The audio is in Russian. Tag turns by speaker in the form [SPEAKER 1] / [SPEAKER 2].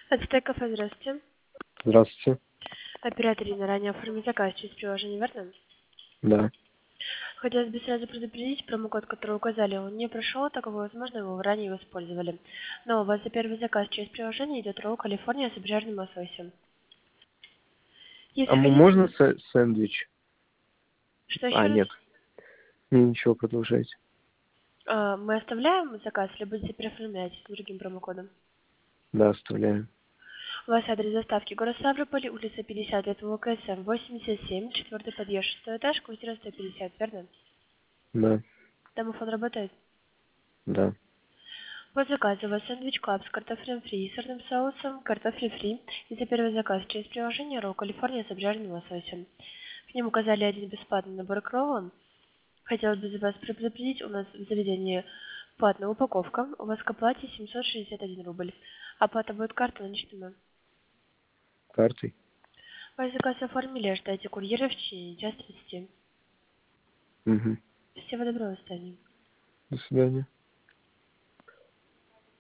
[SPEAKER 1] Ацтек кафе, здравствуйте.
[SPEAKER 2] Здравствуйте.
[SPEAKER 1] Оператор Ирина, ранее оформить заказ через приложение, верно?
[SPEAKER 2] Да.
[SPEAKER 1] Хотелось бы сразу предупредить, промокод, который указали, он не прошел, так как, возможно, его ранее использовали. Но у вас за первый заказ через приложение идет ролл Калифорния с обжаренным лососем.
[SPEAKER 2] А
[SPEAKER 1] Если хотите...
[SPEAKER 2] можно сэндвич?
[SPEAKER 1] Что еще
[SPEAKER 2] А,
[SPEAKER 1] раз?
[SPEAKER 2] нет. Не, ничего, продолжайте.
[SPEAKER 1] Мы оставляем заказ, или будете переоформлять с другим промокодом?
[SPEAKER 2] Да, оставляем.
[SPEAKER 1] У вас адрес доставки город Ставрополь, улица 50, это ВКСМ 87, четвертый подъезд, 6 этаж, квартира 150, верно?
[SPEAKER 2] Да,
[SPEAKER 1] Домофон работает?
[SPEAKER 2] да.
[SPEAKER 1] По заказу у вас сэндвич клаб с картофелем фри и сырным соусом, картофель фри. И за первый заказ через приложение Ролл Калифорния с обжаренным лососем. К ним указали один бесплатный набор к роллам. Хотелось бы за вас предупредить, у нас в заведении платная упаковка. У вас к оплате 761 рубль. Оплата будет картой наличными.
[SPEAKER 2] Картой.
[SPEAKER 1] Ваш заказ оформили, ожидайте курьера в течение час 30.
[SPEAKER 2] Угу.
[SPEAKER 1] Всего доброго, Стани.
[SPEAKER 2] До свидания.